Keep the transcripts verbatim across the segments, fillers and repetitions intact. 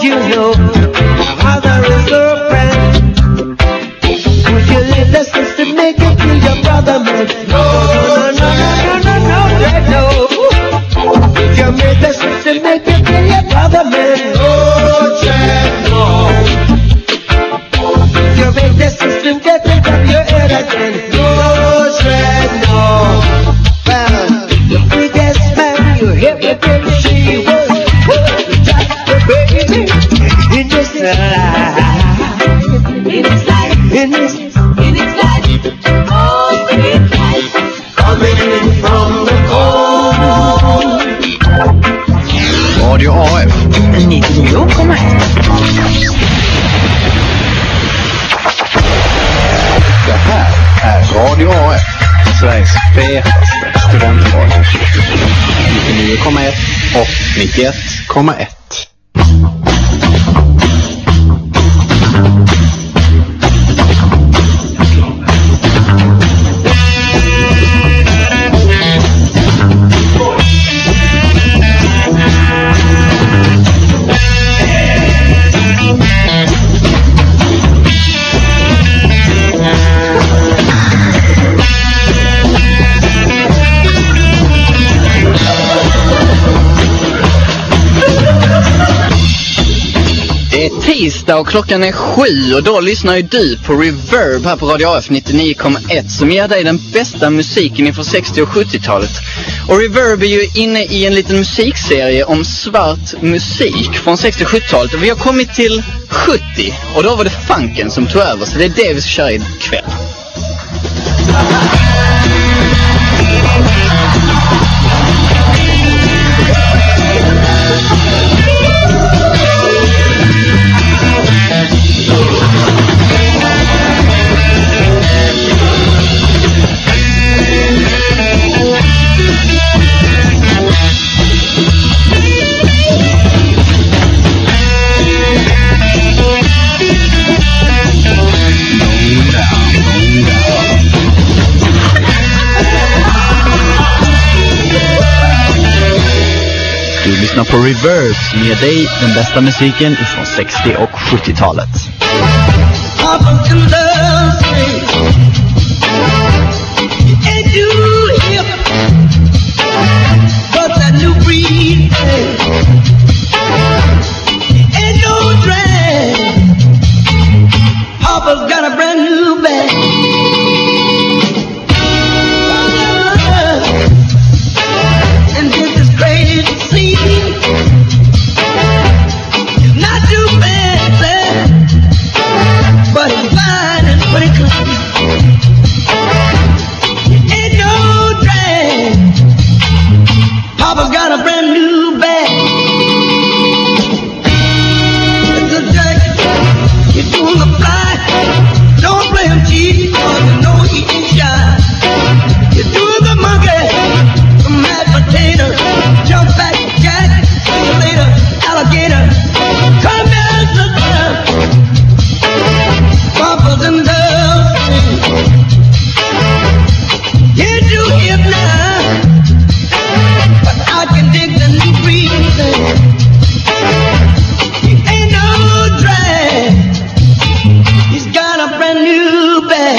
You know, mother is your friend. Would you let the sister make it to your brother, man? No, no, no, no, no, no, no, no. Would you make the sister make it to your brother, man? No, Jack, no. Would you make the sister get it from your head again? No, Jack, no. Well, the biggest man you ever did see was the baby in this life. In this life. In this in its life. Oh, in its life. Coming in from the cold. Radio A F nittionio komma ett. Det här är Radio A F, Sveriges fetaste studentradio. nittionio komma ett och nittioett komma ett. Det är tisdag och klockan är sju och då lyssnar ju du på Reverb här på Radio A F nittionio komma ett som ger dig den bästa musiken inför sextio- och sjuttiotalet. Och Reverb är ju inne i en liten musikserie om svart musik från sextio- och sjuttiotalet. Och vi har kommit till sjuttio och då var det funken som tog över, så det är det vi ska köra ikväll. Du lyssnar på Reverb som ger dig den bästa musiken från sextio- och sjuttiotalet. Papa's got a brand new bag. And this is crazy to see. It's not too fancy, but it's fine and pretty clean. It ain't no drag. Papa's got a brand new bag. It's a jacket. You're doing the fly. Don't play him cheap, cause you know he ain't shy. You're doing the monkey, the mashed potato, jump back, jack, later, alligator. Come down, sister, papas and girls. Can't you hear now? But I can dig the new breeze. He ain't no drag. He's got a brand new bag.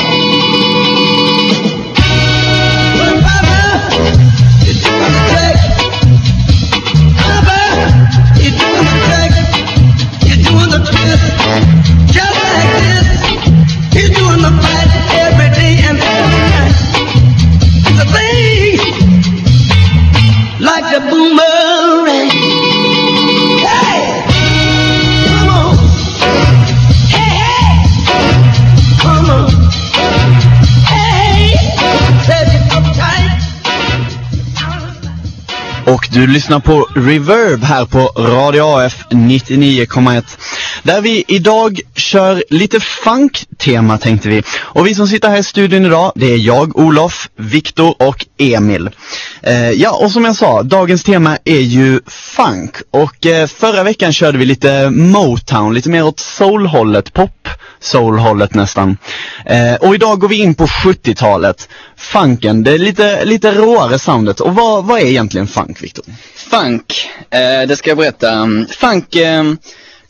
Well, Papa, you're doing the trick. Papa, you're doing the trick. You're doing the twist. Just like this. You're doing the fight every day and every night. It's a thing like the boomerang. Hey, come on. Hey, hey. Come on. Hey, said you uptight. Och du lyssnar på Reverb här på Radio A F nittionio komma ett. Där vi idag kör lite funk-tema tänkte vi. Och vi som sitter här i studion idag, det är jag, Olof, Viktor och Emil. Eh, ja, och som jag sa, dagens tema är ju funk. Och eh, förra veckan körde vi lite Motown, lite mer åt soul-hållet, pop-soul-hållet nästan. Eh, och idag går vi in på sjuttiotalet. Funken, det är lite, lite råare soundet. Och vad, vad är egentligen funk, Viktor? Funk, eh, det ska jag berätta. Funk... Eh...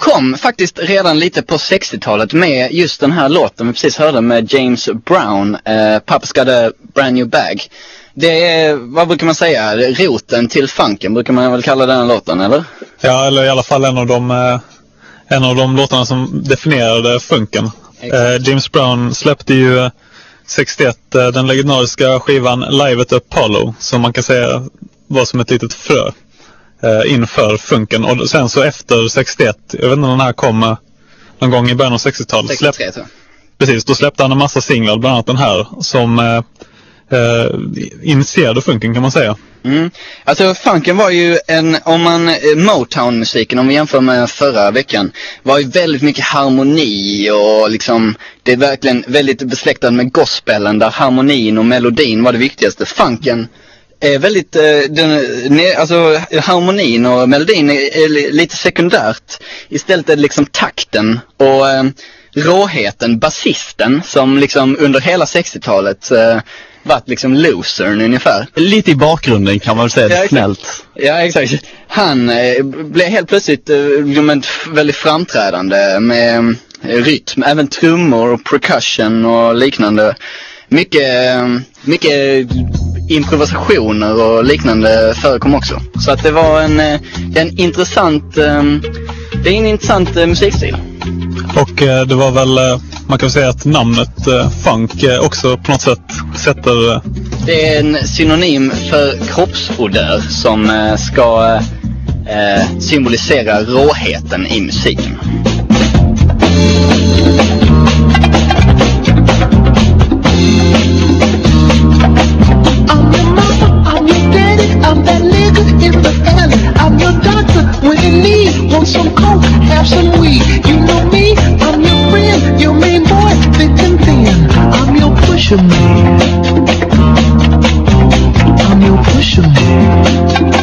kom faktiskt redan lite på sextiotalet med just den här låten vi precis hörde med James Brown, eh, Papa's Got a Brand New Bag. Det är, vad brukar man säga, roten till funken brukar man väl kalla den här låten, eller? Ja, eller i alla fall en av de, eh, en av de låtarna som definierade funken. Eh, James Brown släppte ju sextioett eh, den legendariska skivan Live at Apollo, som man kan säga var som ett litet frö eh, inför funken. Och sen så efter sextioett, jag vet inte när den här kom eh, någon gång i början av sextiotalet. sextiotre, tror jag. Precis, då släppte han en massa singlar, bland annat den här, som eh, eh, initierade funken, kan man säga. Mm. Alltså funken var ju en, om man, Motown-musiken, om vi jämför med förra veckan, var ju väldigt mycket harmoni och liksom, det är verkligen väldigt besläktad med gospelen där harmonin och melodin var det viktigaste. Funken är väldigt, eh, den, ne, alltså harmonin och melodin är, är lite sekundärt. Istället är det liksom takten och eh, råheten, basisten som liksom under hela sextiotalet eh, varit liksom losern ungefär. Lite i bakgrunden kan man väl säga, ja, snällt. Ja, exakt. Han eh, blev helt plötsligt eh, väldigt framträdande med eh, rytm, även trummor och percussion och liknande. Mycket, eh, mycket improvisationer och liknande förekom också. Så att det var en, eh, en intressant, eh, det är en intressant eh, musikstil. Och eh, det var väl, eh, man kan säga att namnet eh, funk eh, också på något sätt sätter... Eh... Det är en synonym för kroppsodör som eh, ska eh, symbolisera råheten i musiken. I'm your mama, I'm your daddy, I'm that nigga in the alley. I'm your doctor when you need, want some coke, have some weed. You know me, I'm your friend, your main boy, thick and thin. I'm your pusher man. I'm your pusher man.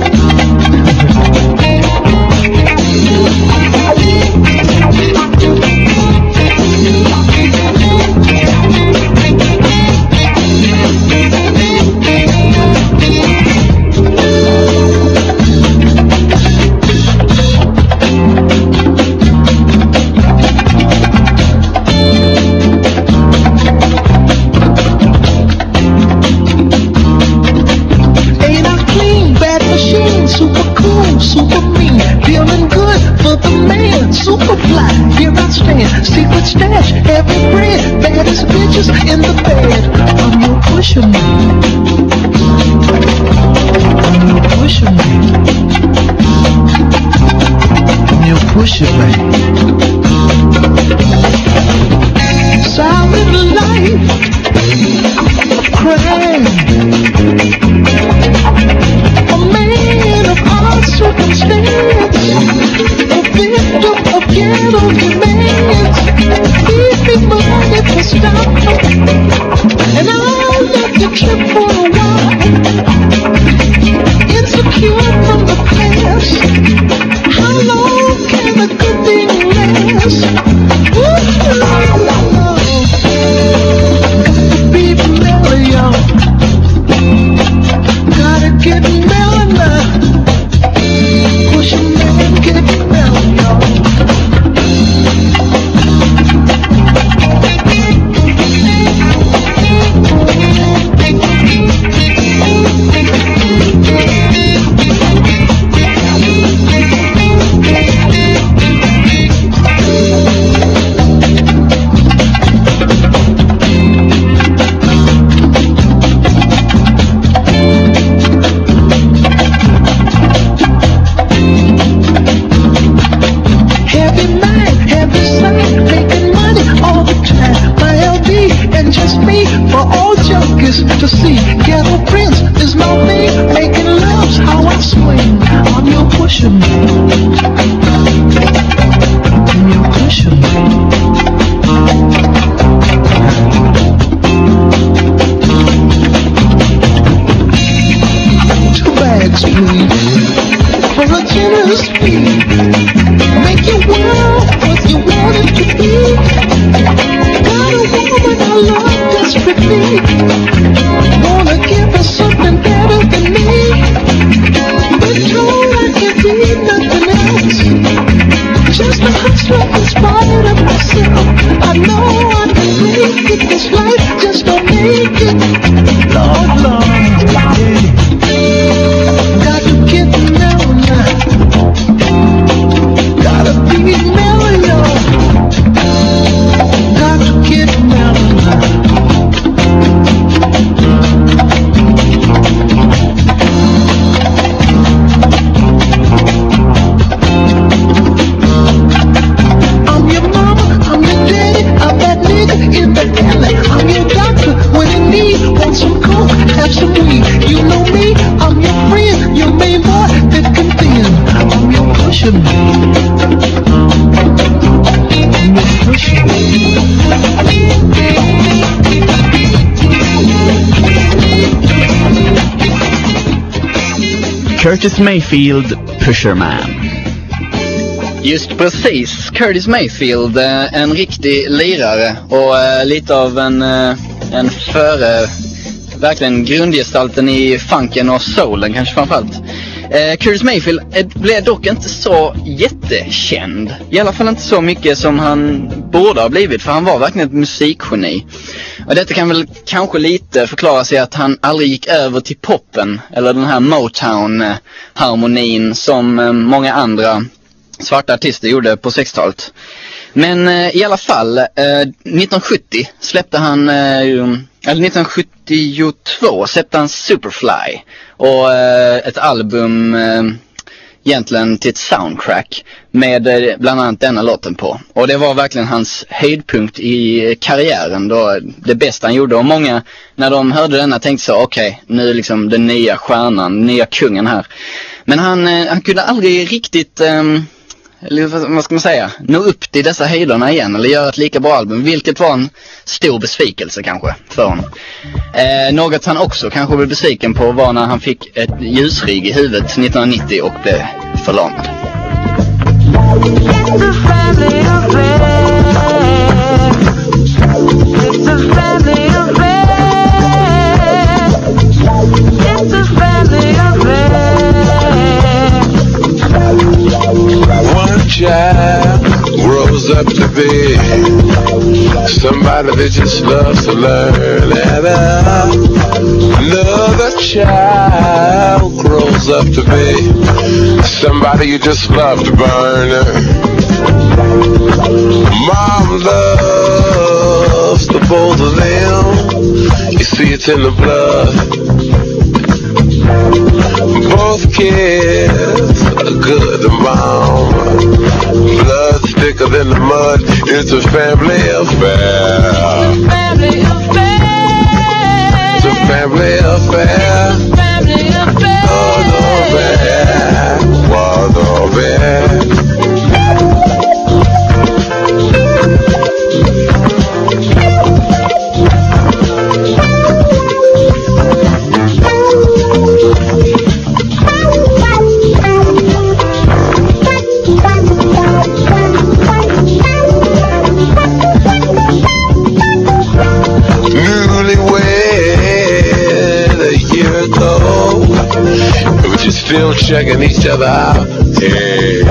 Secret stash, heavy bread, baddest bitches in the bed. I'm your pusher man. I'm your pusher man. I'm your pusher man. Silent life, crime. A man of odd circumstance, a victim of ghetto demands. Give me money to stop, and I'll let you trip for a while. Insecure from the past, how long can a good thing last? Ooh, gotta be familiar, gotta get mellow now. Push a man, get mellow. To see ghetto prince is my thing, making love's how I swing. I'm your pusher man. I'm your pusher man. Two bags please, for a generous fee. Make your world what you want it to be. Got a woman I love desperately. Wanna give her something better than me. But told I can't be nothing else. struggle in spite of myself. I know I can make it. This life just don't make it. Lord, Lord, got to get mellow now. Gotta be mellow. Got to get mellow now. In the alley, I'm your doctor. When you need, want some coke, have some weed. You know me, I'm your friend, your main boy, thick and thin. I'm your pusher man. I'm your pusher man. Curtis Mayfield, Pusher Man. Just precis, Curtis Mayfield, en riktig lirare och lite av en, en före, verkligen grundgestalten i funken och soulen kanske framförallt. Curtis Mayfield blev dock inte så jättekänd, i alla fall inte så mycket som han borde ha blivit, för han var verkligen ett musikgeni. Och detta kan väl kanske lite förklara sig att han aldrig gick över till poppen, eller den här Motown-harmonin som många andra svarta artister gjorde på sextiotalet. Men eh, i alla fall, eh, nittonhundrasjuttio släppte han, eh, eller nittonhundrasjuttiotvå släppte han Superfly. Och eh, ett album eh, egentligen till ett soundtrack med eh, bland annat denna låten på. Och det var verkligen hans höjdpunkt i karriären, då, det bästa han gjorde. Och många, när de hörde denna, tänkte så, okej, okay, nu är liksom den nya stjärnan, nya kungen här. Men han, eh, han kunde aldrig riktigt... Eh, eller vad ska man säga, nå upp till dessa höjderna igen eller göra ett lika bra album, vilket var en stor besvikelse kanske för honom. Eh, något han också kanske blev besviken på var när han fick ett ljusrigg i huvudet nittonhundranittio och blev förlamad. Child grows up to be somebody that just loves to learn, and another child grows up to be somebody you just love to burn. Mom loves the both of them, you see it's in the blood. Both kids are good to mom. Blood's thicker than the mud. It's a family affair. family affair. It's a family affair. Family affair. Oh, no, man. Oh, no, man. Still checking each other out. Hey,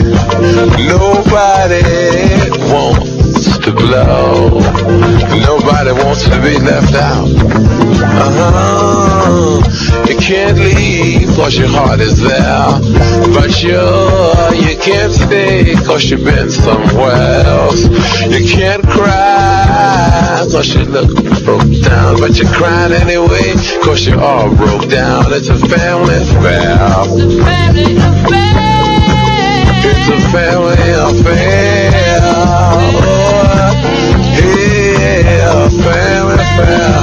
nobody wants to blow. Nobody wants to be left out. Uh-huh. You can't leave cause your heart is there, but sure you can't stay cause you've been somewhere else. You can't cry cause you look broke down, but you're crying anyway cause you're all broke down. It's a family affair. It's a family affair. It's a family affair. Oh, yeah, family affair.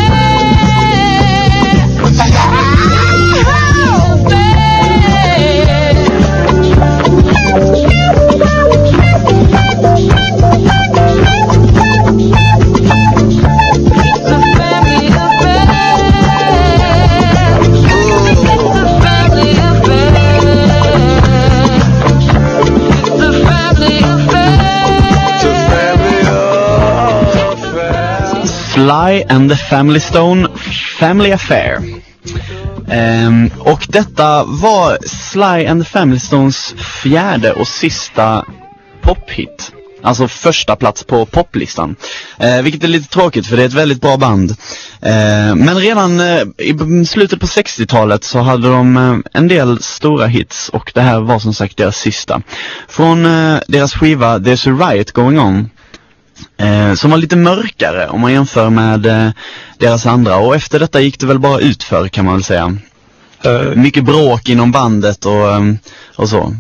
Sly and the Family Stone, Family Affair. Um, och detta var Sly and the Family Stones fjärde och sista pophit. Alltså första plats på poplistan. Eh, vilket är lite tråkigt för det är ett väldigt bra band. Eh, men redan eh, i slutet på sextiotalet så hade de eh, en del stora hits. Och det här var som sagt deras sista. Från eh, deras skiva There's a Riot Going On. Eh, som var lite mörkare om man jämför med eh, deras andra. Och efter detta gick det väl bara utför kan man väl säga. Uh, Mycket bråk inom bandet och, eh, och så.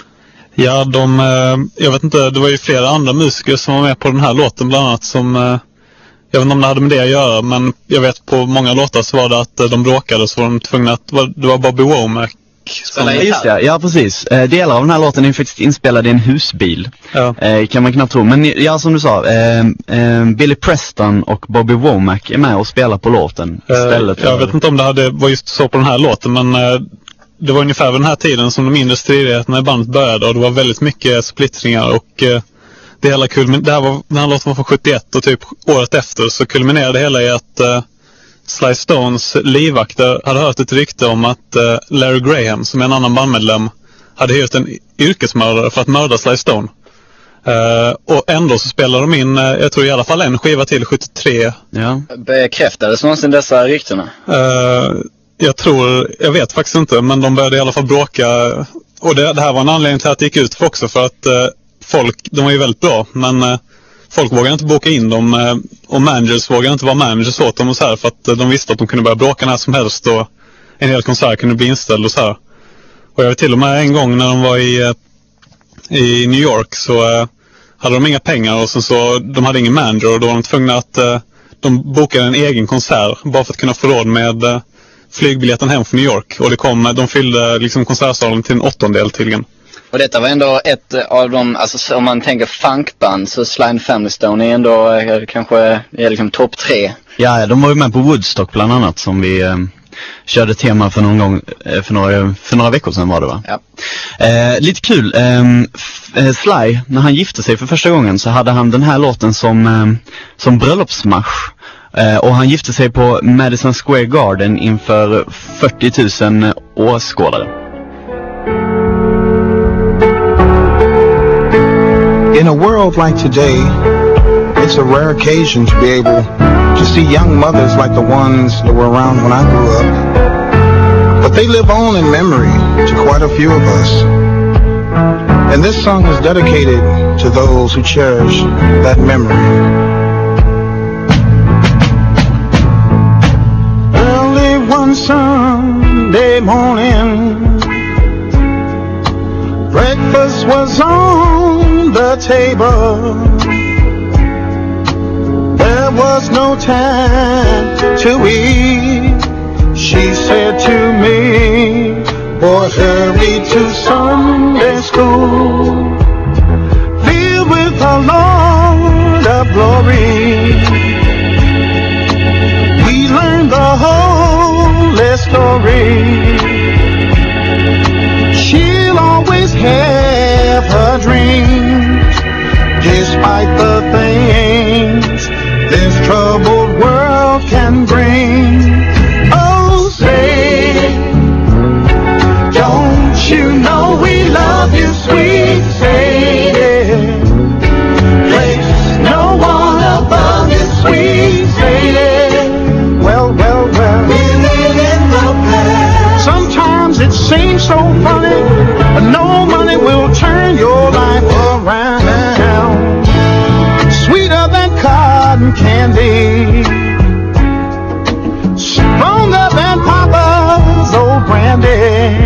Ja, de, jag vet inte, det var ju flera andra musiker som var med på den här låten bland annat som, jag vet inte om det hade med det att göra, men jag vet på många låtar så var det att de bråkade så var de tvungna att, det var Bobby Womack som... Ja, just det, ja precis. Delar av den här låten är faktiskt inspelad i en husbil, ja. Kan man knappt tro. Men ja, som du sa, Billy Preston och Bobby Womack är med och spelar på låten istället. Jag vet inte om det hade, var just så på den här låten, men det var ungefär vid den här tiden som de mindre stridigheterna i bandet började och det var väldigt mycket splittringar och eh, det hela kulmin- det här var, den här låten var från sjuttioett och typ året efter så kulminerade det hela i att eh, Sly Stones livvakter hade hört ett rykte om att eh, Larry Graham, som är en annan bandmedlem, hade hyrt en yrkesmördare för att mörda Sly Stone. Eh, och ändå så spelade de in, eh, jag tror i alla fall en skiva till sjuttiotre. Ja. Bekräftades någonsin dessa ryktena? Eh, Jag tror, jag vet faktiskt inte, men de började i alla fall bråka. Och det, det här var en anledning till att det gick ut för också, för att eh, folk, de var ju väldigt bra, men eh, folk vågade inte boka in dem eh, och managers vågade inte vara managers åt dem och så här, för att eh, de visste att de kunde börja bråka när som helst och en hel konsert kunde bli inställd och så här. Och jag vet till och med en gång när de var i, eh, i New York så eh, hade de inga pengar och så, så de hade ingen manager och då var de tvungna att eh, de bokade en egen konsert bara för att kunna få råd med eh, flygbiljetten hem från New York och det kom, de fyllde liksom konsertsalen till en åttondel tydligen. Och detta var ändå ett av de, alltså om man tänker funkband så Sly and Family Stone är ändå är kanske är liksom topp tre. Ja, de var ju med på Woodstock bland annat som vi eh, körde tema för någon gång, eh, för, några, för några veckor sedan var det va? Ja. Eh, lite kul, eh, Sly, när han gifte sig för första gången så hade han den här låten som, eh, som bröllopsmarsch. Uh, och han gifte sig på Madison Square Garden inför fyrtio tusen åskådare. In a world like today, it's a rare occasion to be able to see young mothers like the ones that were around when I grew up. But they live on in memory to quite a few of us. And this song is dedicated to those who cherish that memory. One Sunday morning, breakfast was on the table. There was no time to eat. She said to me, boy, hurry to Sunday school, filled with the Lord of glory. We learned the whole story. She'll always have her dreams, despite the things this troubled world can bring. Oh, say, don't you know we love you, sweet Sadie? Place no one above you, sweet Sadie. Well, well, well. Sometimes it seems so funny, but no money will turn your life around. Sweeter than cotton candy, stronger than Papa's old brandy.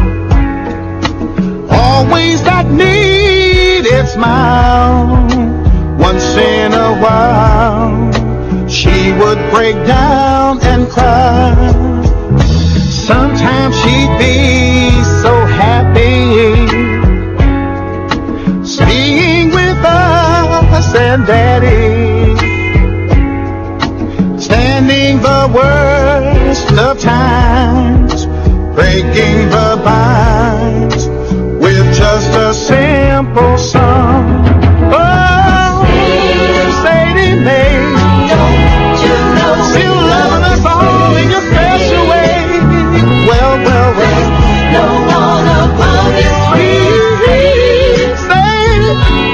Always that needed smile. Once in a while, she would break down and cry. Sometimes she'd be so happy, being with us and Daddy, standing the worst of times, breaking the binds with just a simple song. Oh, Sadie Mae, still loving us all in your special way. Well, well, well, no one above you, sweet Sadie.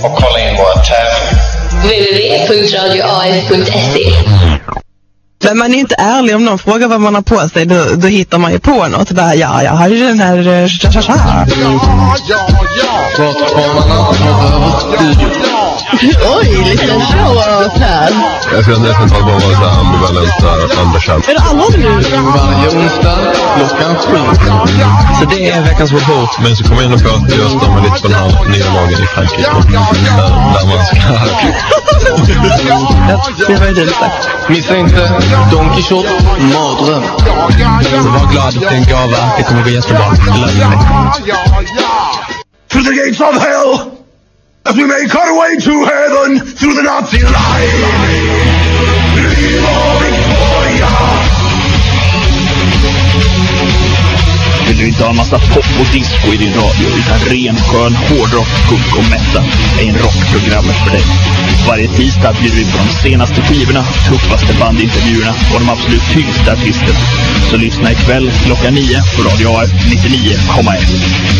och kolla in våra tävling. w w w punkt radio a f punkt se. Men man är inte ärlig om någon frågar vad man har på sig, då, då hittar man ju på något. Bara, ja, jag har ju den här... Uh, tja, tja, tja. Vart har man annat studio? Oj, liten show-off här. Jag ska nästan ta bara så här ambivalenta underkänt. Är det alla nu? Varje onsdag klockan sju. Så det är veckans report. Men så kommer jag in och på att jag stammar lite på den här nya lagen i Frankrike. Där man ska... Det var ju det sagt. Missa inte Don Quixote, mardröm. Var glad, det är en gava. Det kommer gå jättebra. Through the gates of hell, as we make our way to heaven, through the Nazi line. Viva Victoria! Vill du inte ha en massa pop och disco i din radio utan ren, skön, hårdrock, punk och metal är en rockprogrammet för dig. Varje tisdag bjuder vi på de senaste skivorna, tuffaste bandintervjuerna och de absolut tyngsta artisterna. Så lyssna ikväll klockan nio på Radio A F nittionio komma ett.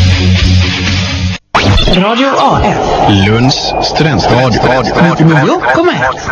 Radio A F. Lunds studentradio. nittionio komma ett.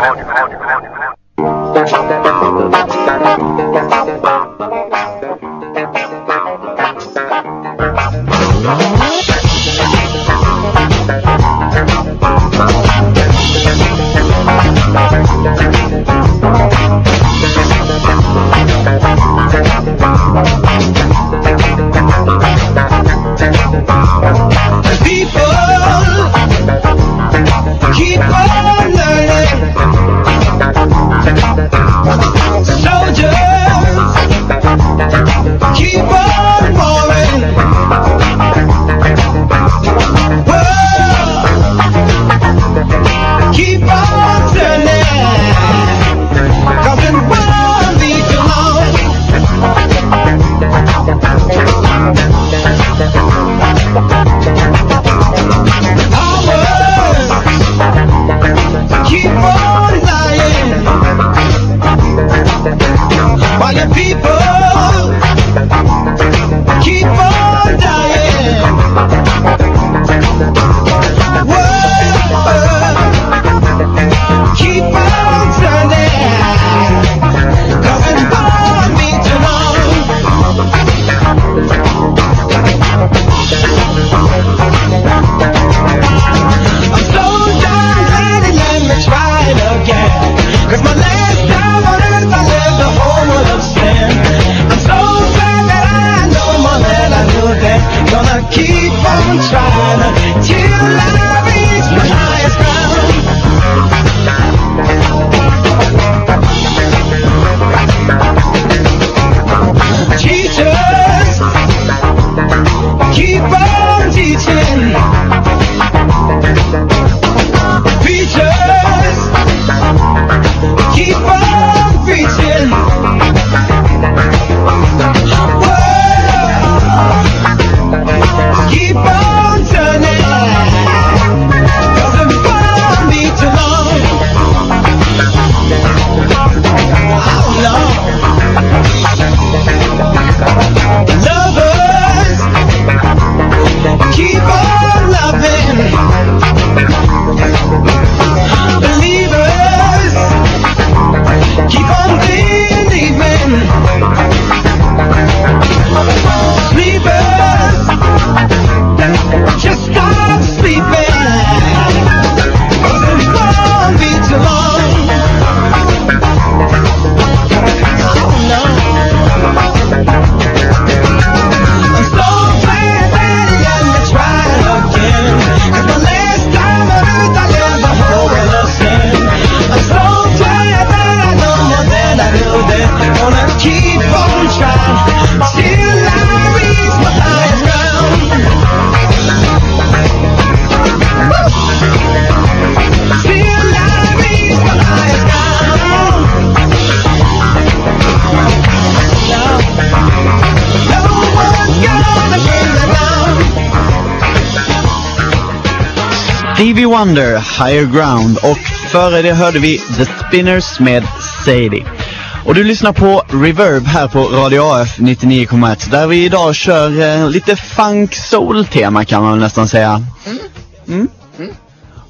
Stevie Wonder, Higher Ground, och före det hörde vi The Spinners med Sadie. Och du lyssnar på Reverb här på Radio A F nittionio komma ett, där vi idag kör eh, lite funk soul tema kan man nästan säga. Mm. Mm.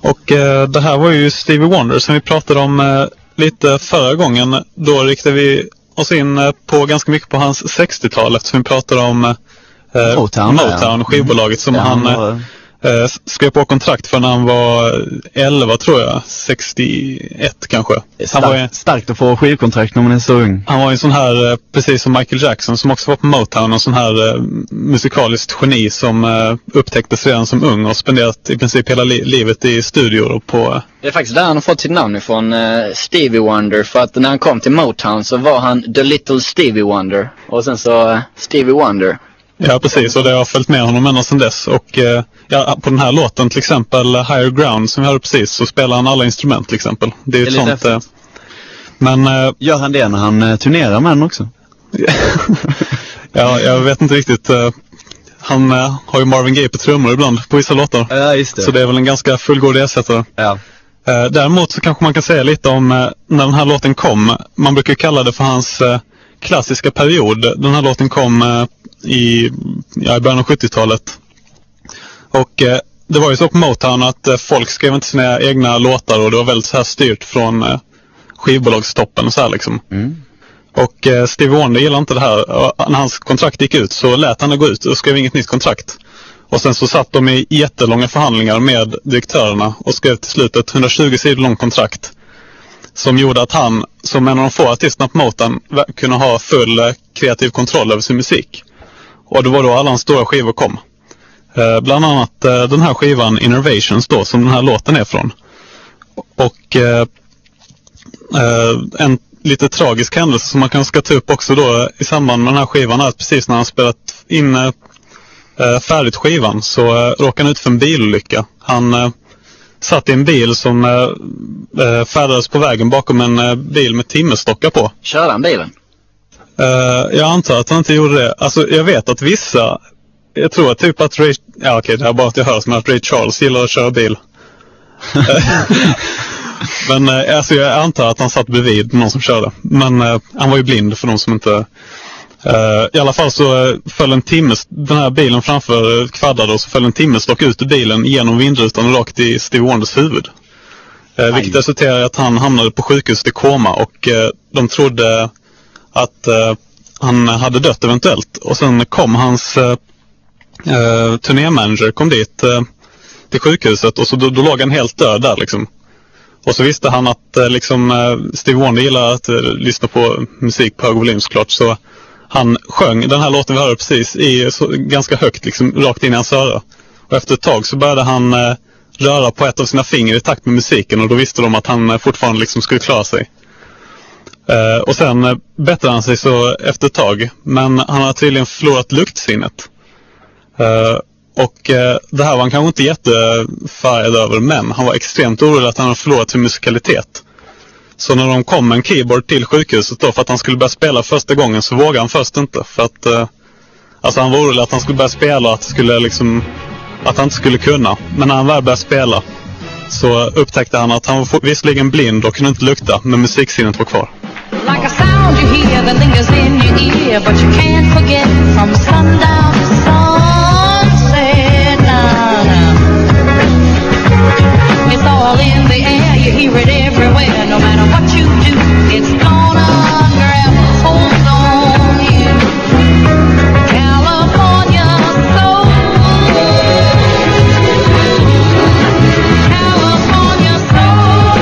Och eh, det här var ju Stevie Wonder som vi pratade om eh, lite förra gången. Då riktade vi oss in eh, på ganska mycket på hans sextiotal eftersom vi pratade om eh, Motown, Motown ja. skivbolaget som Ja, han var... eh, skrev på kontrakt för när han var elva tror jag, sextioett kanske. Stark, han var ju, starkt att få skivkontrakt när man är så ung. Han var en sån här, eh, precis som Michael Jackson som också var på Motown, en sån här eh, musikaliskt geni som eh, upptäcktes redan som ung och spenderat i princip hela li- livet i studior och på... Det är faktiskt där han har fått sitt namn ifrån, uh, Stevie Wonder. För att när han kom till Motown så var han The Little Stevie Wonder. Och sen så uh, Stevie Wonder. Ja, precis. Och det har följt med honom ända sedan dess. Och eh, ja, på den här låten till exempel Higher Ground som vi hörde precis så spelar han alla instrument till exempel. Det är, det är ett sånt... Eh, men... Eh, Gör han det när han eh, turnerar med den också? Ja, jag vet inte riktigt... Eh, han eh, har ju Marvin Gaye på trummor ibland på vissa låtar. Ja, just det. Så det är väl en ganska fullgod ersättare. Ja. Eh, däremot så kanske man kan säga lite om eh, när den här låten kom. Man brukar kalla det för hans eh, klassiska period. Den här låten kom eh, i, ja, i början av sjuttiotalet. Och eh, det var ju så på Motown att eh, folk skrev inte sina egna låtar och det var väldigt så här styrt från eh, skivbolagstoppen och så här liksom. Mm. Och eh, Stevie Wonder gillade inte det här. Och när hans kontrakt gick ut så lät han det gå ut och skrev inget nytt kontrakt. Och sen så satt de i jättelånga förhandlingar med direktörerna och skrev till slut ett hundratjugo sidor långt kontrakt. Som gjorde att han, som en av de få artisterna på Motown, kunde ha full eh, kreativ kontroll över sin musik. Och det var då alla hans stora skivor kom. Eh, bland annat eh, den här skivan Innovations då, som den här låten är från. Och eh, eh, en lite tragisk händelse som man kanske ska ta upp också då i samband med den här skivan är att precis när han spelat in eh, färdigt skivan så eh, råkade han ut för en bilolycka. Han eh, satt i en bil som eh, färdades på vägen bakom en eh, bil med timmerstockar på. Körde han bilen? Uh, jag antar att han inte gjorde det. Alltså jag vet att vissa, jag tror att typ att Ray, ja okej det är bara att jag hör som att Ray Charles gillar att köra bil. Men uh, alltså jag antar att han satt bredvid någon som körde. Men uh, han var ju blind för de som inte... Uh, I alla fall så uh, föll en timmers, den här bilen framför uh, kvaddade och så föll en timmerstock ut ur bilen genom vindrutan och rakt i Stevie Wonders huvud. Uh, vilket resulterade i att han hamnade på sjukhuset i koma och uh, de trodde att uh, han hade dött eventuellt. Och sen kom hans uh, uh, turnémanager kom dit uh, till sjukhuset och så då, då låg han helt död där liksom. Och så visste han att uh, liksom uh, Stevie Wonder gillar att uh, lyssna på musik på hög volym såklart, så han sjöng den här låten vi hörde precis i så, ganska högt liksom rakt in i hans öra. Och efter ett tag så började han uh, röra på ett av sina fingrar i takt med musiken och då visste de att han uh, fortfarande liksom skulle klara sig. Uh, och sen uh, bättrade han sig så efter ett tag. Men han har tydligen förlorat luktsinnet. Uh, och uh, det här var han kanske inte jättefärgad över, men han var extremt orolig att han hade förlorat sin musikalitet. Så när de kom med en keyboard till sjukhuset då för att han skulle börja spela första gången så vågade han först inte. För att uh, alltså han var orolig att han skulle börja spela och att, skulle, liksom, att han inte skulle kunna. Men när han väl började spela så upptäckte han att han var visserligen blind och kunde inte lukta, men musiksinnet var kvar. Like a sound you hear that lingers in your ear, but you can't forget from sundown to sunset. Nah, nah. It's all in the air, you hear it everywhere. No matter what you do, it's gonna grab hold on you. California soul, California soul.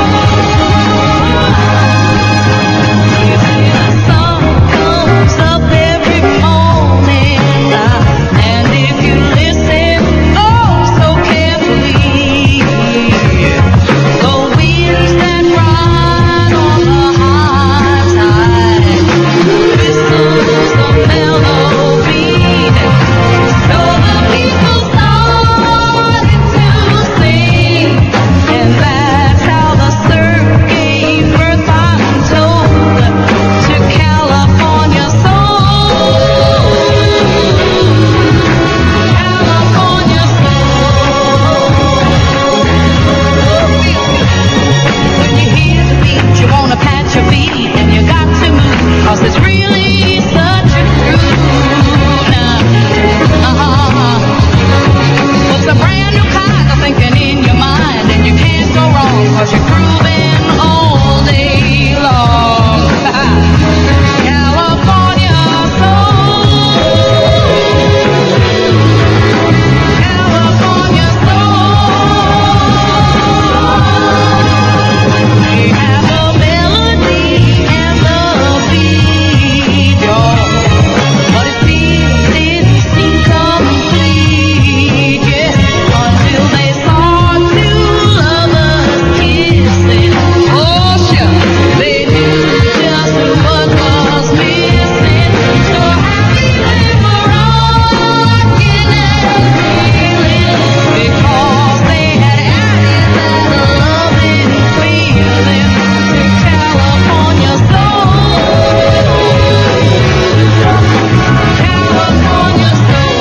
Sun comes up every morning, and if you listen oh so carefully, 'cause you're grooving all day long. California soul. California soul. We have the melody and the beat, y'all. But it seems didn't seem complete, yeah, until they start to love us kissing. Oh, sure, they knew just what was missing. So happy they were rocking and reeling, because they had added that loving feeling to California soul. California soul.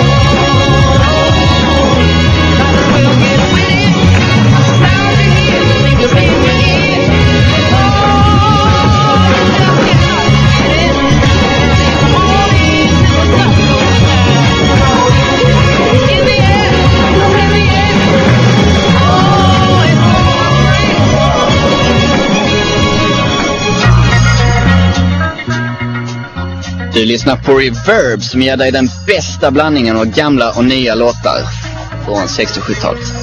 Might as well get with it. Sound to hear, think you've been with it. Oh, just get out of it. Come on in to the sun. In the air, in the air. Oh, it's Du lyssnar på Reverb som ger dig den bästa blandningen av gamla och nya låtar från sextio- och sjuttiotalet.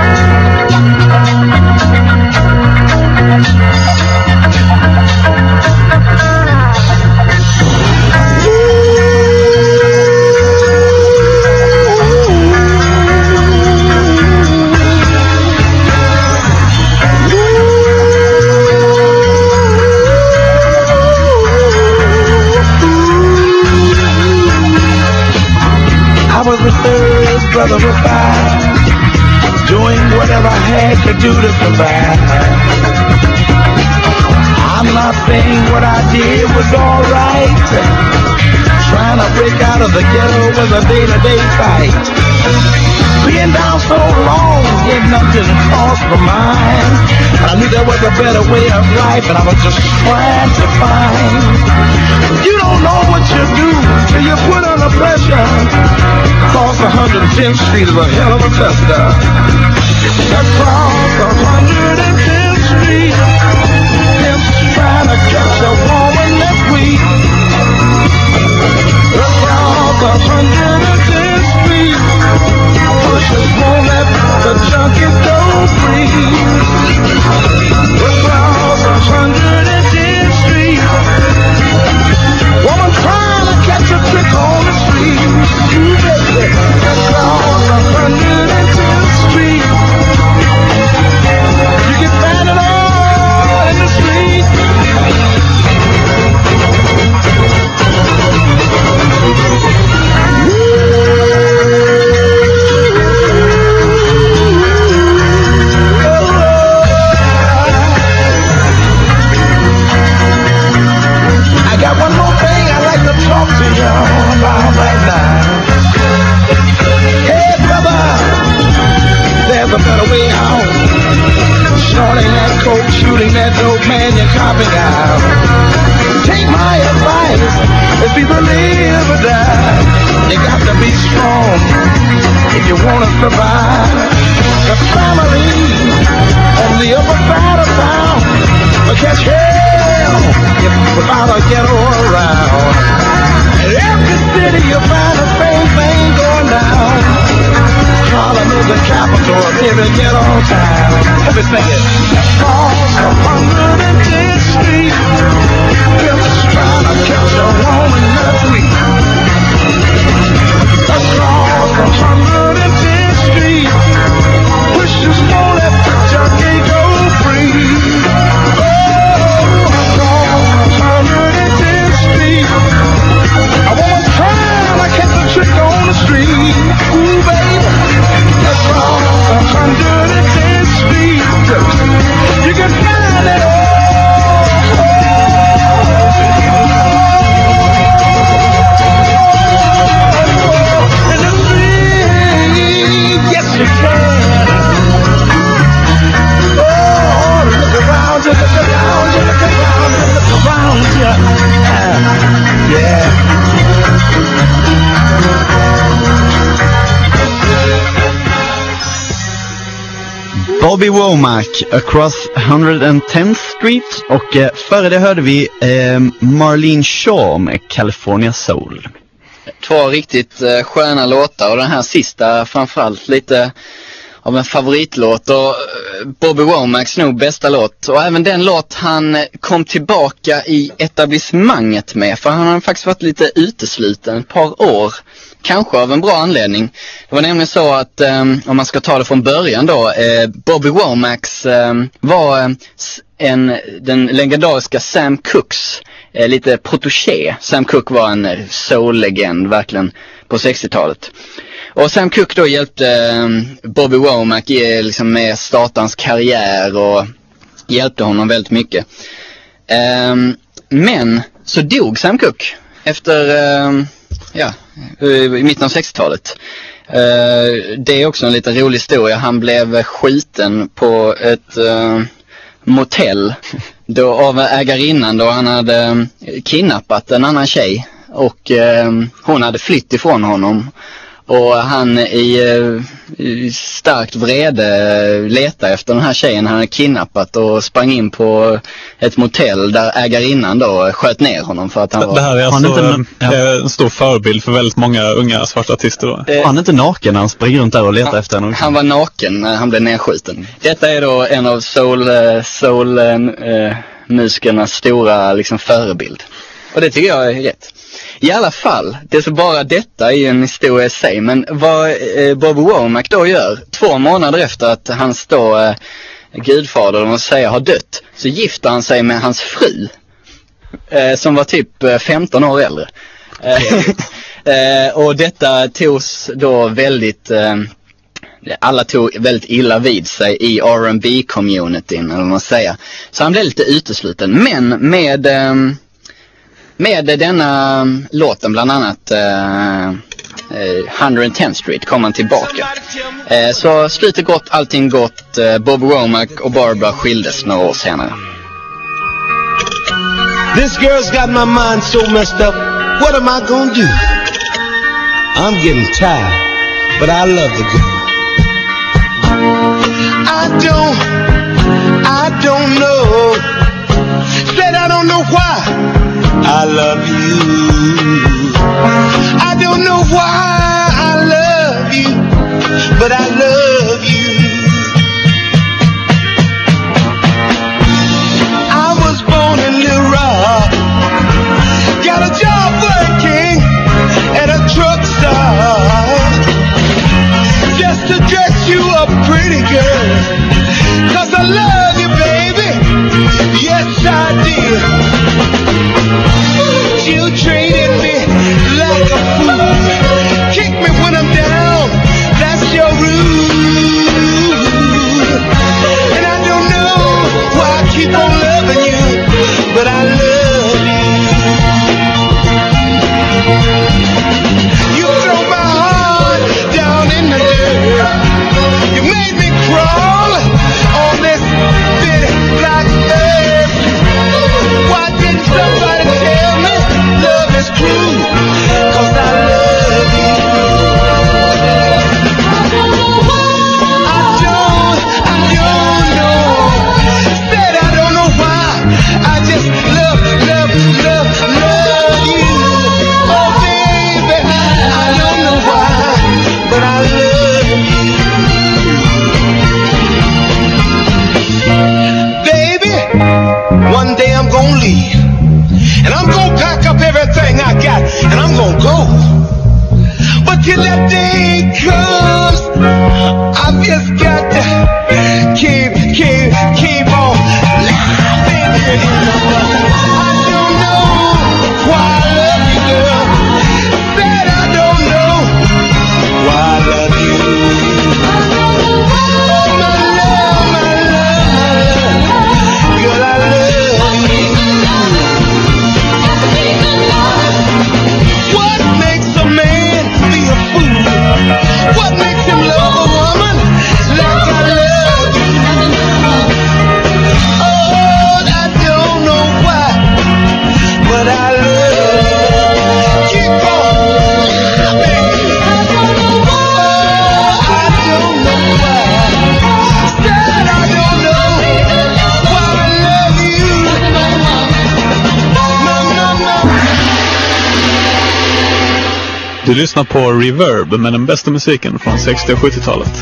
I was the third brother of five, doing whatever I had to do to survive. I'm not saying what I did was alright. Trying to break out of the ghetto was a day-to-day fight. Being down so long, getting up didn't cross my mind. I knew there was a better way of life, and I was just trying to find. You don't know what you do till you put under pressure. Across one hundred tenth Street is a hell of a tester. Across one hundred tenth Street, pimps trying to catch a woman that's weak. Across one hundred tenth Street, pushers won't let the junkies go free. Across one hundred tenth Street, woman trying to catch a trick on the street. You baby, across one hundred tenth Street, you can find it all in the street. I got one more thing I'd like to talk to you about right now. Hey brother, there's a better way out. Snorting that coke, shooting that dope, man, you're copping out. Take my advice, if people live or die, you got to be strong if you want to survive. The family on the upper side of town will catch hell without a ghetto around. In every city you find the same thing going down. Harlem is the capital of every ghetto town. Let me sing it. Across one hundred tenth Street, pimps trying to catch a woman that's weak. Across one hundred tenth Street, pushers won't let the junkie go free. Oh, across one hundred tenth Street, I want to try to catch a trick on the street. Ooh, baby, across one hundred tenth Street. Bobby Womack, Across one hundred tenth Street, och eh, före det hörde vi eh, Marlene Shaw med California Soul. Två riktigt eh, sköna låtar, och den här sista framförallt lite av en favoritlåt, och Bobby Womacks nog bästa låt, och även den låt han kom tillbaka i etablissemanget med, för han har faktiskt varit lite utesluten ett par år, kanske av en bra anledning. Det var nämligen så att um, om man ska ta det från början då, eh, Bobby Womacks um, var en, den legendariska Sam Cookes eh, lite protégé. Sam Cooke var en soul-legend verkligen på sextiotalet. Och Sam Cooke då hjälpte eh, Bobby Womack i, liksom, med startans karriär, och hjälpte honom väldigt mycket. Eh, men så dog Sam Cooke efter eh, ja, i mitten av sextiotalet. Uh, det är också en lite rolig historia. Han blev skjuten på ett uh, motell då, av ägarinnan, då han hade kidnappat en annan tjej, och uh, hon hade flytt ifrån honom. Och han i, i starkt vrede letade efter den här tjejen han hade kidnappat, och sprang in på ett motell där ägarinnan då sköt ner honom för att han var... Det här är alltså inte, ja. en stor förebild för väldigt många unga svarta artister då. Eh, han är inte naken när han springer runt där och letar han, efter henne. Han var naken när han blev nedskjuten. Detta är då en av soul, soul uh, musikernas stora liksom förebild. Och det tycker jag är rätt. I alla fall, det är så bara detta är en historia i sig, men vad eh, Bobby Womack då gör, två månader efter att hans då eh, gudfader, de säger, har dött, så gifter han sig med hans fru, eh, som var typ eh, femton år äldre. Eh, eh, och detta togs då väldigt, eh, alla tog väldigt illa vid sig i R and B-communityn, eller vad man säger. Så han blev lite utesluten, men med... Eh, Med denna låten bland annat uh, uh, one hundred tenth Street kom han tillbaka. Uh, så slutet gott, allting gott. Uh, Bob Womack och Barbara skildes några år senare. This girl's got my mind so messed up. What am I gonna do? I'm getting tired, but I love the girl. I don't, I don't know. Said I don't know why I love you. I don't know why I love you, but I love you. I was born in Little Rock, got a job working at a truck stop, just to dress you up pretty girl, 'cause I love you, baby. Yes, I did. You treated me like a fool, kick me when I'm down, that's your rule. And I don't know why I keep on loving you, but I love you. You throw my heart down in the dirt, you made me crawl on this bitty black earth. Why didn't somebody tell me love is true? 'Cause I love you. I don't, I don't know. Said I don't know why. I just love, love, love, love you. Oh baby, I don't know why, but I love you. Baby, one day I'm gonna leave, and I'm gonna pack up everything I got, and I'm gonna go. But till that day comes, I've just got to keep, keep, keep on living. I don't know why I love you, girl. Said I don't know why I love you. Oh, my love, my love, my love. Girl, I love you. What makes a man be a fool? What makes him love Du lyssnar på Reverb med den bästa musiken från sextio- och sjuttiotalet.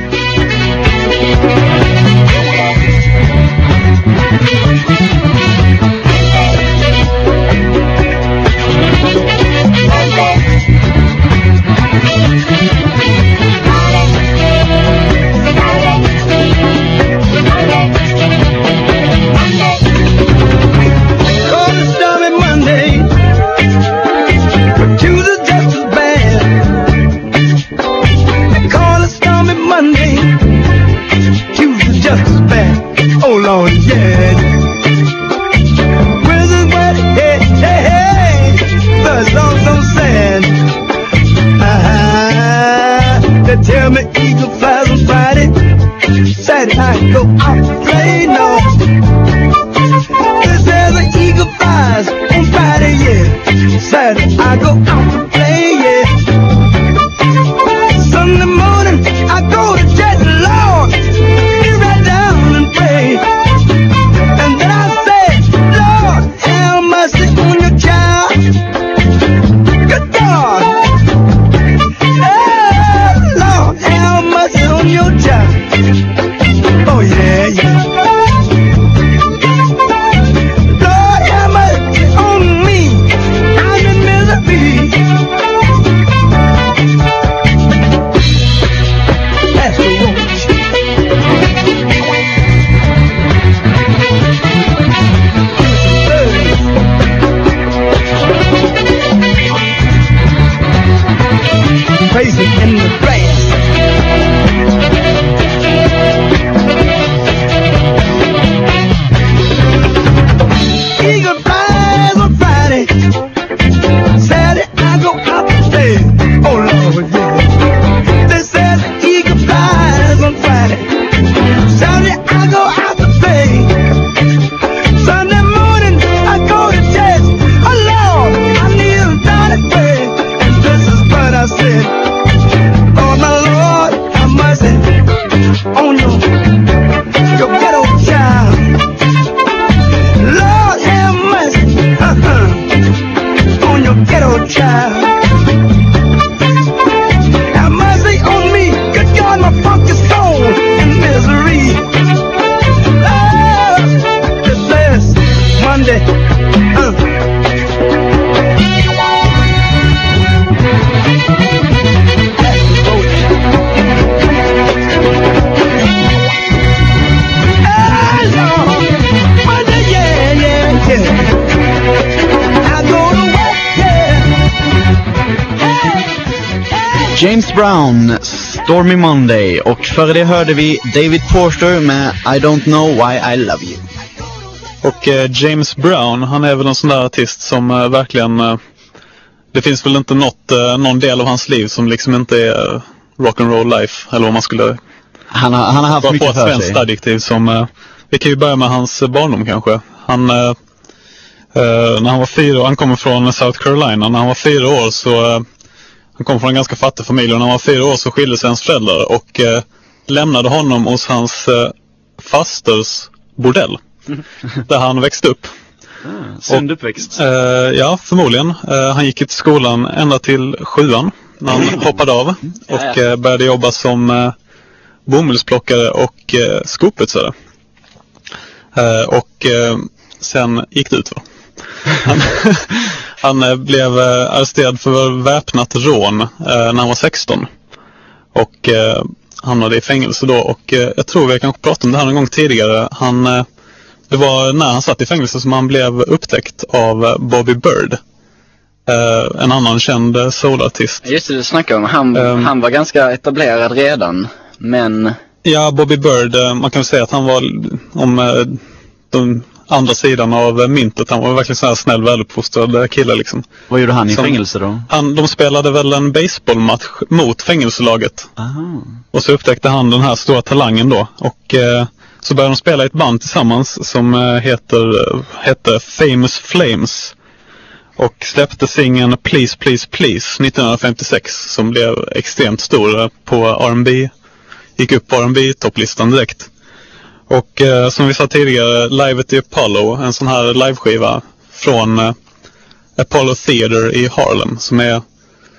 Oh Lord, yeah. Prison wet, hey, hey, hey. The song's so sad. Ah, they tell me eagle flies on Friday. Saturday I go out to play, no. They say the eagle flies on Friday, yeah. Saturday I go out to play, yeah. Sunday morning I go to church, Lord. Get right down and pray. And then I say, Lord, have mercy on your child. Good God. Oh, Lord, have mercy on your child. Oh, yeah, yeah. Lord, have mercy on me. I'm in misery. That's the roach. Crazy in the grass. Eagle flies on Friday. Saturday I go out to play. Oh Lord, yeah. They said the eagle flies on Friday. Saturday I go out to play. Sunday morning I go to church. Oh Lord, I kneel down and pray. And this is what I said. Oh my Lord, have mercy on your, your ghetto child. Lord, have mercy uh-huh, on your ghetto child. Have mercy on me, good God, my funky soul in misery. Oh, this last Monday, uh. James Brown, Stormy Monday, och före det hörde vi David Porter med I don't know why I love you. Och eh, James Brown, han är väl en sån där artist som eh, verkligen eh, det finns väl inte något, eh, någon del av hans liv som liksom inte är eh, rock'n'roll life, eller vad man skulle han har, han har haft mycket på ett för svenskt sig. adjektiv som eh, vi kan ju börja med hans barndom kanske. Han eh, eh, när han var fyra år, han kommer från South Carolina. När han var fyra år så eh, han kom från en ganska fattig familj, och när han var fyra år så skilde sig hans föräldrar och eh, lämnade honom hos hans eh, fasters bordell där han växte upp. Ah, synd uppväxt. Och, eh, ja, förmodligen. Eh, han gick till skolan ända till sjuan när han hoppade av och eh, började jobba som eh, bomullsplockare och eh, skoputsare. Eh, och eh, sen gick det ut va? Han, han eh, blev eh, arresterad för väpnat rån eh, när han var sexton. Och eh, hamnade i fängelse då. Och eh, jag tror vi kanske pratat om det här någon gång tidigare. Han, eh, det var när han satt i fängelse som han blev upptäckt av eh, Bobby Bird. Eh, en annan känd eh, soulartist. Just det, du snackade om. Han, um, han var ganska etablerad redan. Men... Ja, Bobby Bird, eh, man kan väl säga att han var om eh, de andra sidan av myntet. Han var verkligen så här snäll, väluppfostrad kille liksom. Vad gjorde han i Som, fängelse då? Han, de spelade väl en baseballmatch mot fängelselaget. Aha. Och så upptäckte han den här stora talangen då. Och eh, så började de spela i ett band tillsammans som eh, heter, hette Famous Flames. Och släppte singeln Please Please Please nittonhundrafemtiosex som blev extremt stor på R and B. Gick upp på R and B-topplistan direkt. Och eh, som vi sa tidigare, livet i Apollo, en sån här liveskiva från eh, Apollo Theater i Harlem, som är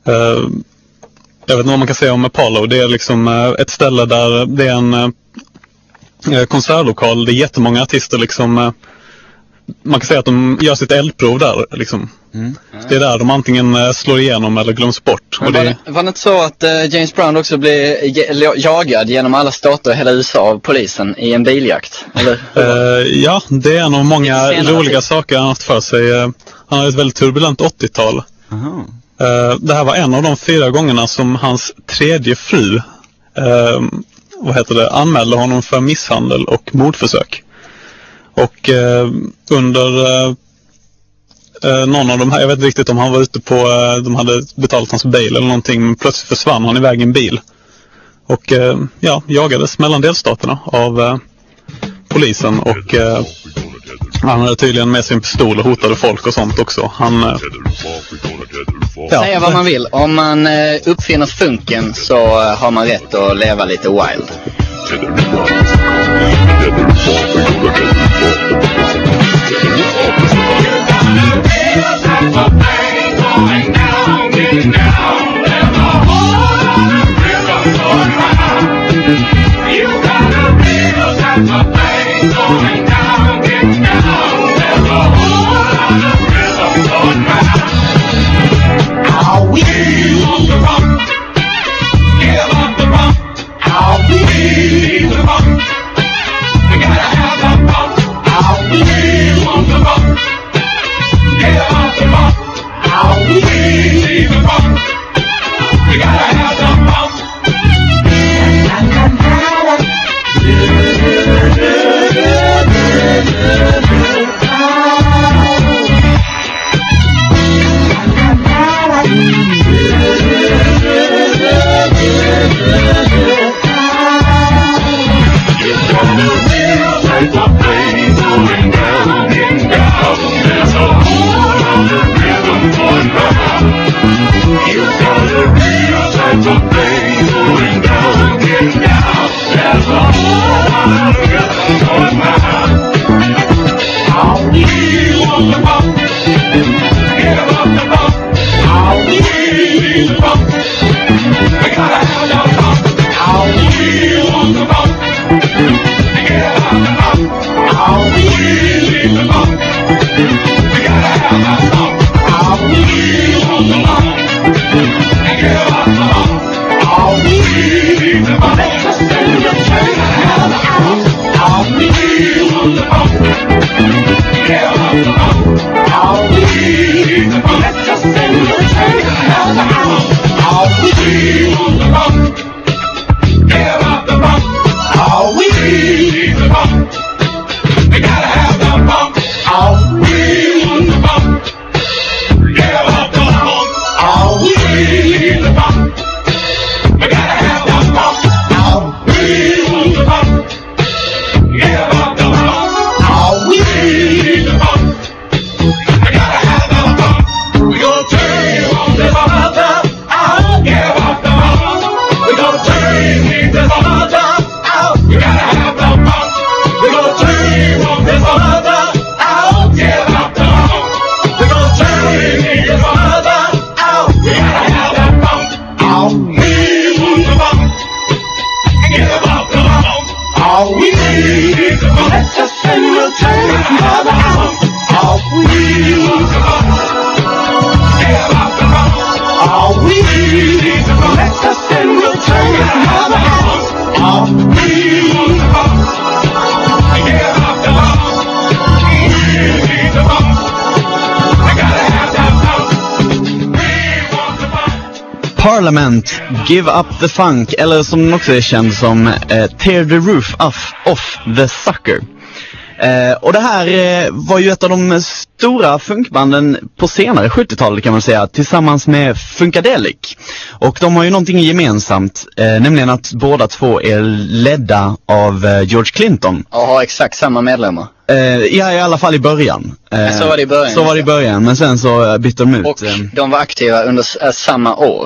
Uh, jag vet inte vad man kan säga om Apollo. Det är liksom uh, ett ställe där det är en uh, konsertlokal. Det är jättemånga artister liksom. Uh, man kan säga att de gör sitt eldprov där liksom. Mm. Det är där de antingen uh, slår igenom eller glöms bort. Men och var, det... det, var det inte så att uh, James Brown också blev jagad genom alla stater i hela U S A av polisen i en biljakt? Eller? Uh, ja, det är en av många roliga tid. saker han haft för sig. Uh, han har ett väldigt turbulent åttiotal. Uh, det här var en av de fyra gångerna som hans tredje fru uh, vad heter det, anmälde honom för misshandel och mordförsök. Och uh, under uh, uh, någon av de här, jag vet inte riktigt om han var ute på, uh, de hade betalat hans bail eller någonting, men plötsligt försvann han iväg i en bil. Och uh, ja, jagades mellan delstaterna av uh, polisen och uh, han hade tydligen med sin pistol och hotade folk och sånt också. Han... Uh, ja. Säga vad man vill. Om man uh, uppfinner funken så uh, har man rätt att leva lite wild. Parliament, Give Up the Funk, eller som den också är känd som eh, Tear the Roof Off, off the Sucker. Eh, och det här eh, var ju ett av de stora funkbanden på senare sjuttiotalet kan man säga, tillsammans med Funkadelic. Och de har ju någonting gemensamt, eh, nämligen att båda två är ledda av eh, George Clinton. Och har exakt samma medlemmar. Eh, ja, i alla fall i början. Eh, så var det i början. Så var det i början, men sen så bytte de ut. Och eh, de var aktiva under s- samma år.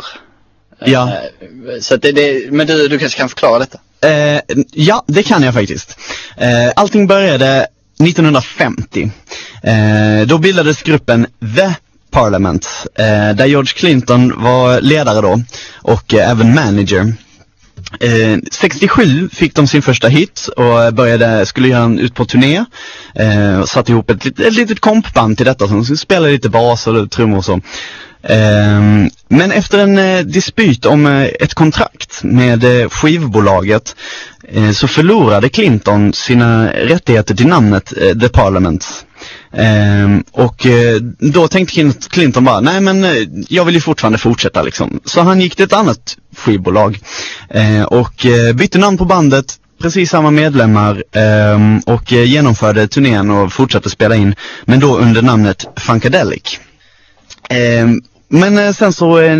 Ja. Så att det, det, men du, du kanske kan förklara detta? Eh, ja, det kan jag faktiskt. Eh, allting började nittonhundrafemtio. Eh, då bildades gruppen The Parliament, eh, där George Clinton var ledare då och eh, även manager. Eh, sextiosju fick de sin första hit och började, skulle göra en ut på turné eh, och satte ihop ett, lit, ett litet kompband till detta som skulle spela lite bas och trummor och så. Eh, men efter en eh, dispyt om eh, ett kontrakt med eh, skivbolaget eh, så förlorade Clinton sina rättigheter till namnet eh, The Parliament. Ehm, och eh, då tänkte Clinton bara, nej men eh, jag vill ju fortfarande fortsätta liksom. Så han gick till ett annat skivbolag eh, och eh, bytte namn på bandet, precis samma medlemmar eh, och eh, genomförde turnén och fortsatte spela in, men då under namnet Funkadelic. Eh, men eh, sen så eh,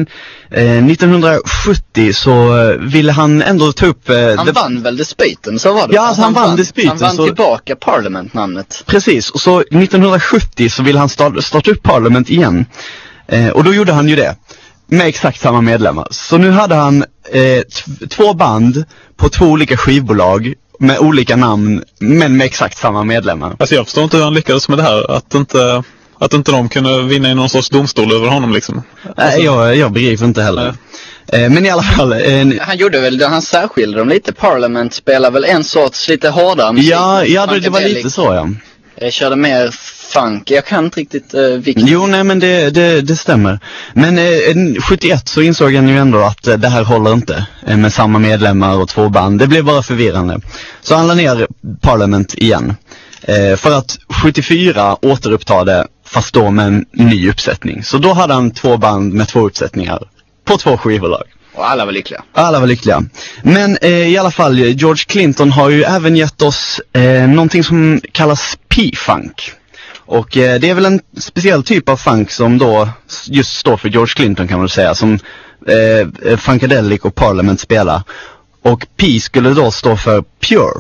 nittonhundrasjuttio så eh, ville han ändå ta upp... Eh, han det... vann väl dispyten, så var det? Ja, alltså han, han vann dispyten. Han vann så... tillbaka Parliament-namnet. Precis, och så nittonhundrasjuttio så ville han starta, starta upp Parliament igen. Eh, och då gjorde han ju det med exakt samma medlemmar. Så nu hade han eh, t- två band på två olika skivbolag med olika namn, men med exakt samma medlemmar. Alltså jag förstår inte hur han lyckades med det här. Att inte, att inte de kunde vinna i någon sorts domstol över honom liksom. Nej, alltså, jag, jag begriper inte heller. Eh, men i alla fall... Eh, han gjorde väl, han särskilde dem lite. Parliament spelar väl en sorts lite hårdare musik. Ja, ja det, det var lite så, ja. Jag körde mer funk. Jag kan inte riktigt eh, vilket. Jo, nej men det, det, det stämmer. Men eh, sjuttioett så insåg han ju ändå att eh, det här håller inte eh, med samma medlemmar och två band. Det blev bara förvirrande. Så han la ner Parliament igen. Eh, för att sjuttiofyra återuppta det, fast då med en ny uppsättning. Så då hade han två band med två uppsättningar på två skivbolag. Och alla var lyckliga. Alla var lyckliga. Men eh, i alla fall, George Clinton har ju även gett oss eh, någonting som kallas P-funk. Och eh, det är väl en speciell typ av funk som då just står för George Clinton, kan man säga. Som eh, Funkadelic och Parliament spelar. Och P skulle då stå för Pure.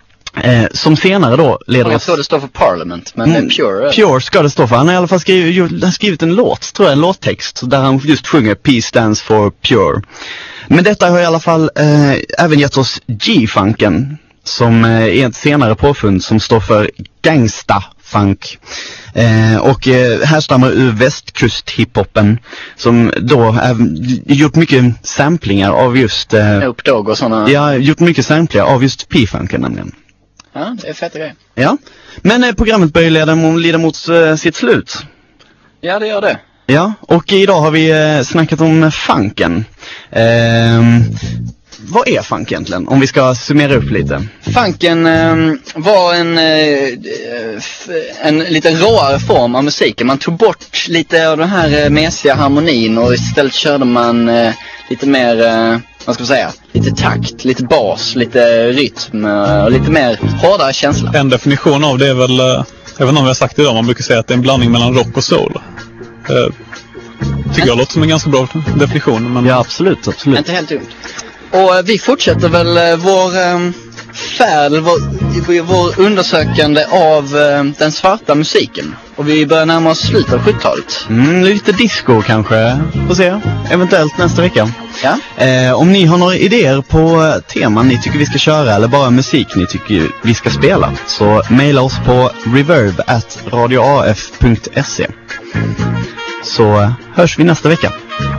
Eh, som senare då leder oss... Jag tror det står för Parliament, men mm, Pure. Pure ska det stå för. Han har i alla fall skrivit, han skrivit en låt, tror jag, en låttext där han just sjunger P stands for Pure. Men detta har i alla fall eh, även gett oss G-funken, som eh, är ett senare påfund som står för Gangsta-funk. Eh, och eh, härstammar ur västkust-hiphopen, som då har gjort mycket samplingar av just... Eh, Snoop Dogg och sådana... Ja, gjort mycket samplingar av just P-funken nämligen. Ja, det är fett grej. Ja, men eh, programmet börjar leda, leda mot eh, sitt slut. Ja, det gör det. Ja, och idag har vi eh, snackat om funken. Eh, vad är funk egentligen, om vi ska summera upp lite? Funken eh, var en, eh, en lite råare form av musiken. Man tog bort lite av den här eh, mesiga harmonin och istället körde man eh, lite mer... Eh, vad ska man säga, lite takt, lite bas, lite rytm och lite mer hårdare känsla. En definition av det är väl, jag vet inte om vi har sagt det idag, man brukar säga att det är en blandning mellan rock och soul. Eh, tycker jag låter som en ganska bra definition. Men... Ja, absolut, absolut. Inte helt dumt. Och vi fortsätter väl vår um, färd, vår, vår undersökande av um, den svarta musiken. Och vi börjar närma oss slutet av sjuttiotalet. Mm, lite disco kanske, får se. Eventuellt nästa vecka. Ja. Eh, om ni har några idéer på teman ni tycker vi ska köra, eller bara musik ni tycker vi ska spela, så mejla oss på reverb at radioaf punkt se. Så hörs vi nästa vecka.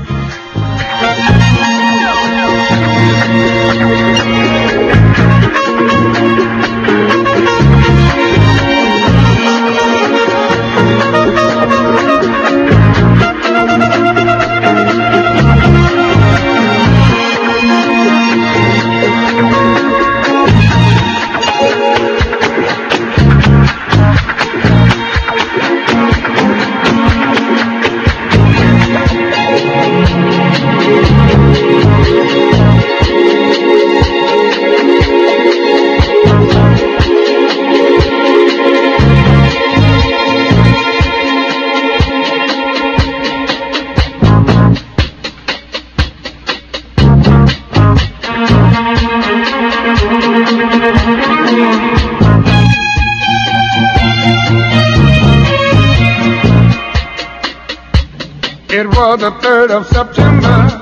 It was the third of September.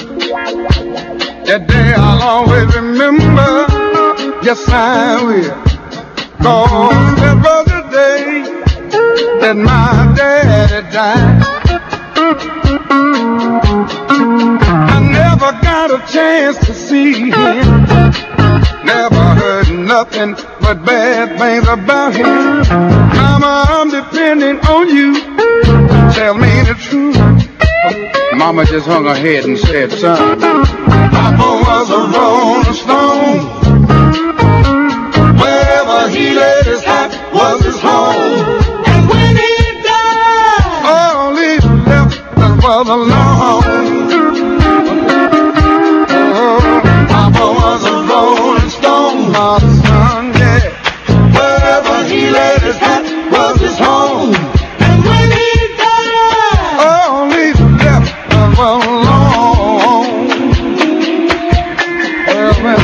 That day I'll always remember. Yes, I will. 'Cause that was the day that my daddy died. I never got a chance to see him. Never heard nothing but bad things about him. Mama, I'm depending on you. Tell me the truth. Mama just hung her head and said, son, Papa was a rolling stone. Wherever he laid his hat was his home. And when he died, all he left us was alone. Oh, Papa was a rolling stone, my son, yeah. Wherever he laid his hat was his home. And when he died, all he left us was alone. Well, well.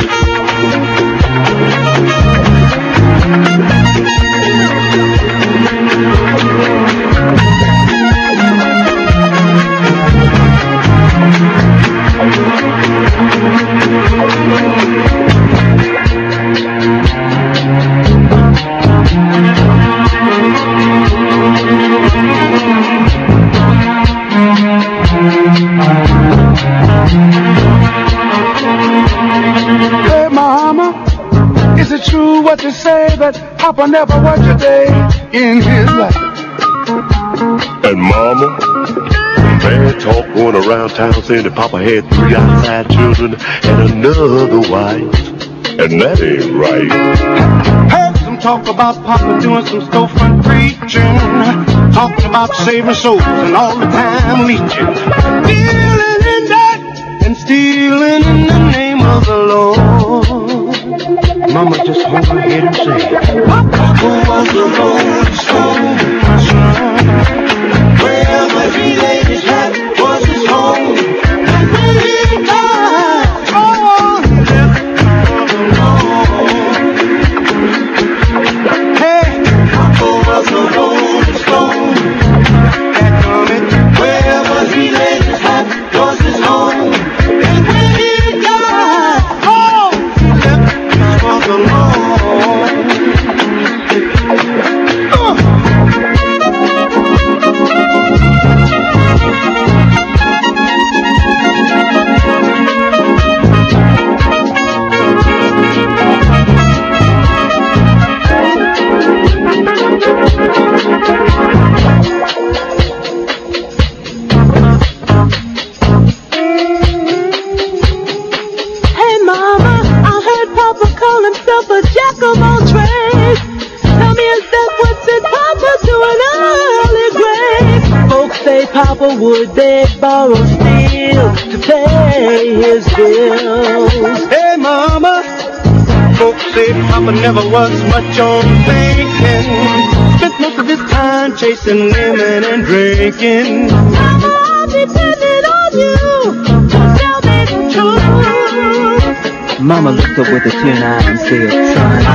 Hey, Mama, is it true what you say that Papa never worked a day in his life? And Mama, bad talk going around town saying that Papa had three outside children and another wife. And that ain't right. Heard some talk about Papa doing some storefront preaching, talking about saving souls and all the time leeching, dealing in that and stealing in the name of the Lord. Mama just hung her head and said, Papa was the rolling stone. Wherever he laid his hat was his home. And when he died, oh, he left us alone. Hey, Papa was the rolling stone. Wherever he laid his hat was his home. And when he died, oh, he left us alone. Uh. Hey mama, I heard Papa call himself a jack of all trades. Tell me, is that what sent Papa to an early grave? Folks say Papa would beg, borrow, steal to pay his bills. Hey, Mama, folks say Papa never was much on thinking. Spent most of his time chasing women and drinking. Mama, I'm depending on you to tell me the truth. Mama looked up with a tear in her eye and said, son,